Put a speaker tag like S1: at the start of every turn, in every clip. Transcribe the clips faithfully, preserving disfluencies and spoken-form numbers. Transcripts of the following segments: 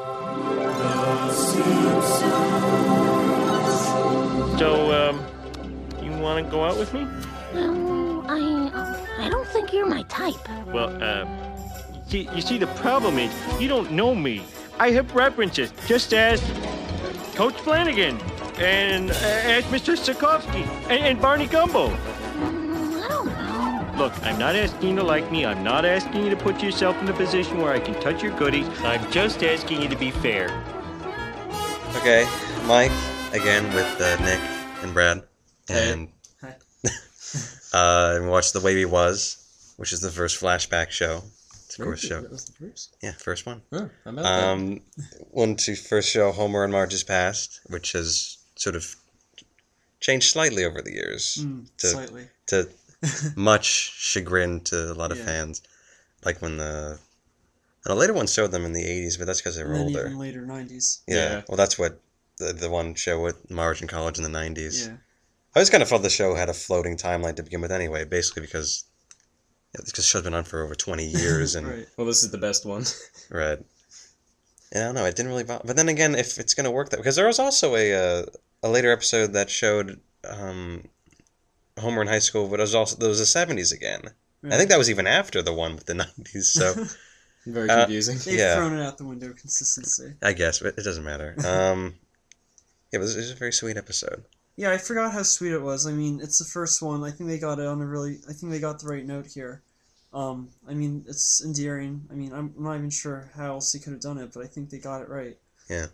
S1: So, um, you want to go out with me?
S2: Um, I, I don't think you're my type.
S1: Well, uh, you, you see, the problem is you don't know me. I have references. Just ask Coach Flanagan and uh, ask Mister Sikorsky and, and Barney Gumbo.
S2: Mm, I don't know.
S1: Look, I'm not asking you to like me. I'm not asking you to put yourself in a position where I can touch your goodies. I'm just asking you to be fair.
S3: Okay, Mike, again with uh, Nick and Brad. And
S4: Hi.
S3: uh, and watched The Way We Was, which is the first flashback show. It's of course
S4: Really?
S3: show.
S4: That was the first?
S3: Yeah, first one.
S4: Oh, I'm out
S3: Um, one to first show Homer and Marge's Past, which has sort of changed slightly over the years.
S4: Mm,
S3: to,
S4: slightly.
S3: To much chagrin to a lot of
S4: Yeah.
S3: fans. Like when the... And a later one showed them in the eighties, but that's because they were
S4: And then
S3: older.
S4: even later nineties.
S3: Yeah.
S4: Yeah.
S3: Well, that's what the, the one show with Marge in college in the nineties.
S4: Yeah.
S3: I always kind of felt the show had a floating timeline to begin with anyway, basically because yeah, this show's been on for over twenty years. and
S4: Right.
S5: Well, this is the best one.
S3: Right. And I don't know, it didn't really bother. But then again, if it's going to work that... Because there was also a uh, a later episode that showed um, Homer in high school, but it was also... There was the seventies again. I think that was even after the one with the nineties, so...
S5: Very
S3: Uh,
S5: confusing.
S4: They've
S3: Yeah.
S4: thrown it out the window, consistency.
S3: I guess, but it doesn't matter. Um, yeah, it was, it was a very sweet episode.
S4: Yeah, I forgot how sweet it was. I mean, it's the first one. I think they got it on a really... I think they got the right note here. Um, I mean, it's endearing. I mean, I'm, I'm not even sure how else they could have done it, but I think they got it right.
S3: Yeah.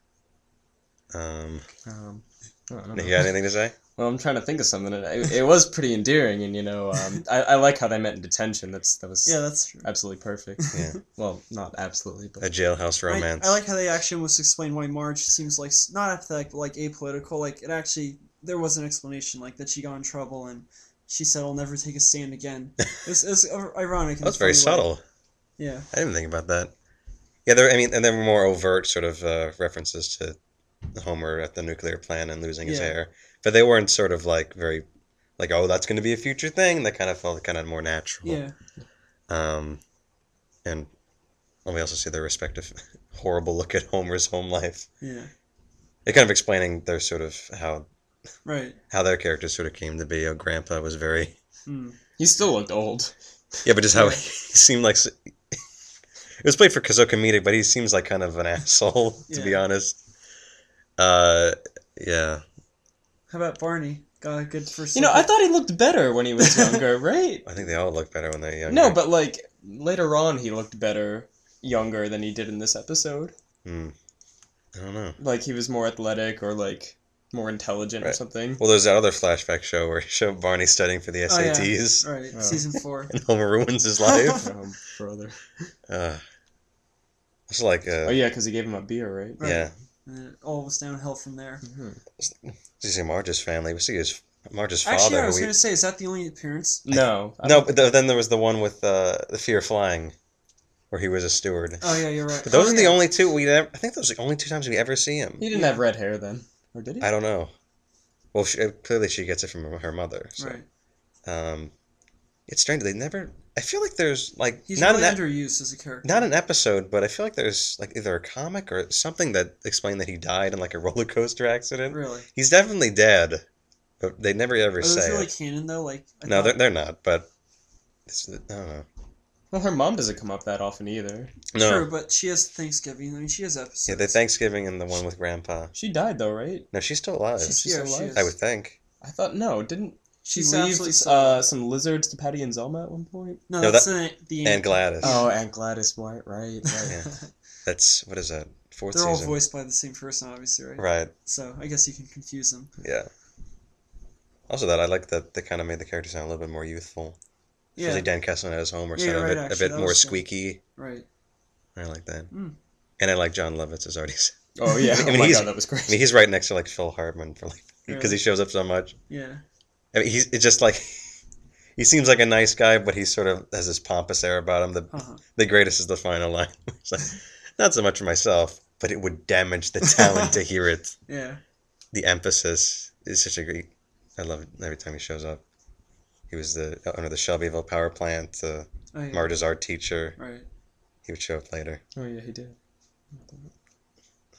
S3: Um,
S5: Um, I don't know.
S3: Nick, you got anything to say?
S5: Well, I'm trying to think of something. It, it was pretty endearing, and you know, um, I, I like how they met in detention. That's that was
S4: Yeah, that's true.
S5: absolutely perfect.
S3: Yeah.
S5: Well, not absolutely, but
S3: A jailhouse
S4: I,
S3: romance.
S4: I like how they actually almost explain why Marge seems like s- not apathetic, but like apolitical. Like it actually, there was an explanation, like that she got in trouble and she said, "I'll never take a stand again." It's it's ironic. in a
S3: That's very
S4: funny way.
S3: subtle.
S4: Yeah.
S3: I didn't think about that. Yeah, there. I mean, and there were more overt sort of uh, references to Homer at the nuclear plant and losing his
S4: Yeah.
S3: hair, but they weren't sort of like very, like, oh, that's going to be a future thing. They kind of felt kind of more natural.
S4: Yeah.
S3: Um, and well, we also see their respective horrible look at Homer's home life.
S4: Yeah.
S3: They're kind of explaining their sort of how
S4: Right.
S3: how their characters sort of came to be. Oh, Grandpa was very
S4: Mm.
S5: he still looked old.
S3: yeah, but just how he seemed like. It was played for so comedic, but he seems like kind of an asshole, to be
S4: Yeah.
S3: honest. Uh, yeah.
S4: How about Barney? Got a good first.
S5: You know, I thought he looked better when he was younger, right?
S3: I think they all look better when they're younger.
S5: No, but like later on, he looked better younger than he did in this episode.
S3: Hmm. I don't know.
S5: Like he was more athletic or like more intelligent or
S3: Right.
S5: something.
S3: Well, there's that other flashback show where he showed Barney studying for the
S4: Oh, yeah.
S3: S A Ts,
S4: Right.
S5: Oh.
S4: Season four.
S3: and Homer ruins his life.
S5: Oh, brother.
S3: uh, it's like, uh,
S5: Oh yeah, because he gave him a beer, right?
S4: Right.
S3: yeah.
S4: And it all was downhill from there.
S3: Did you see Marge's family? We see his Marge's
S4: Actually,
S3: father.
S4: I was
S3: who we-
S4: going to say, is that the only appearance?
S5: No. I
S3: No,
S5: don't-
S3: but th- then there was the one with uh, the Fear of Flying, where he was a steward.
S4: Oh yeah, you're right.
S3: But those
S4: oh,
S3: are the
S4: yeah.
S3: only two we ever. I think those are the only two times we ever see him.
S5: He didn't
S4: Yeah.
S5: have red hair then, or did he?
S3: I don't know. Well, she, clearly she gets it from her mother. So.
S4: Right.
S3: Um, it's strange. They never. I feel like there's like
S4: He's
S3: not
S4: really
S3: an ep-
S4: underused as a character.
S3: not an episode, but I feel like there's like either a comic or something that explained that he died in like a roller coaster accident.
S4: Really.
S3: He's definitely dead, but they never ever
S4: Are those
S3: say
S4: really
S3: it.
S4: canon though? Like I
S3: No,
S4: thought-
S3: they're they're not. But it's, I don't know.
S5: Well, her mom doesn't come up that often either.
S3: No.
S4: True, but she has Thanksgiving. I mean, she has episodes.
S3: Yeah, the Thanksgiving and the one with Grandpa.
S5: She died though, right?
S3: No, she's still alive.
S4: She's,
S5: She's
S4: yeah,
S5: still
S4: she
S5: alive?
S4: is.
S3: I would think.
S5: I thought no, didn't she
S4: She's
S5: leave
S4: absolutely so-
S5: uh, some lizards to Patty and Zelma at one point?
S4: No,
S3: No,
S4: that's
S3: that-
S4: the, the
S3: And Gladys.
S5: Oh, Aunt Gladys White, right? Right.
S3: Yeah. That's what is that? Fourth
S4: They're all
S3: season.
S4: voiced by the same person, obviously, right?
S3: Right.
S4: So I guess you can confuse them.
S3: Yeah. Also, that I like that they kind of made the character sound a little bit more youthful.
S4: Yeah.
S3: Especially Dan Kesselman as Homer
S4: Yeah,
S3: sounded
S4: you're
S3: a bit,
S4: right,
S3: a
S4: actually,
S3: bit
S4: that
S3: more
S4: was good.
S3: squeaky.
S4: Right.
S3: I like that.
S4: Mm.
S3: And I like John Lovitz as Artie's.
S5: Oh yeah.
S3: I mean,
S5: oh my
S3: he's-
S5: god, that was great.
S3: I mean, he's right next to like Phil Hartman for like because
S4: Really?
S3: he shows up so much.
S4: Yeah.
S3: I mean, he's it's just like he seems like a nice guy, but he sort of has this pompous air about him. The
S4: Uh-huh.
S3: the greatest is the final line. It's like, not so much for myself, but it would damage the talent to hear it.
S4: Yeah.
S3: The emphasis is such a great. I love it every time he shows up. He was the owner of the Shelbyville power plant. Uh,
S4: Oh, yeah.
S3: Marge's art teacher.
S4: Right.
S3: He would show up later.
S5: Oh yeah, he did.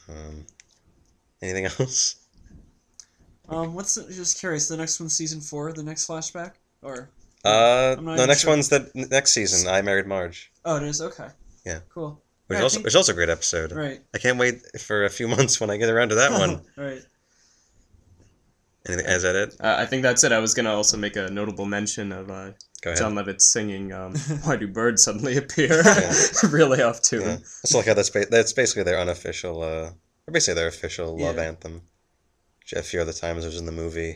S3: Um, anything else?
S4: Um, what's the, just curious? The next one's season four. The next flashback, or
S3: Uh,
S4: I'm not
S3: the
S4: even
S3: next
S4: sure.
S3: one's the next season. I Married Marge,
S4: oh, it is okay.
S3: Yeah.
S4: Cool.
S3: which
S4: Yeah, I
S3: also
S4: think-
S3: which is also a great episode.
S4: Right.
S3: I can't wait for a few months when I get around to that one.
S4: Right.
S3: Anything? Is that it?
S5: Uh, I think that's it. I was gonna also make a notable mention of uh,
S3: Go ahead.
S5: John Lovitz singing um, "Why Do Birds Suddenly Appear?"
S3: Yeah.
S5: Really off tune.
S3: Yeah. I still like how that's ba- that's basically their unofficial, uh, or basically their official love
S4: Yeah.
S3: anthem. Which a few other times it was in the movie.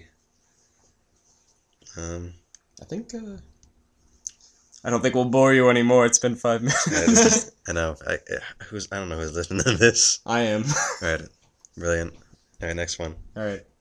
S3: Um,
S5: I think. Uh, I don't think we'll bore you anymore. It's been five minutes.
S3: yeah, it's just- I know. I uh, who's I don't know who's listening to this.
S5: I am.
S3: All right, brilliant. All right, next one.
S5: All right.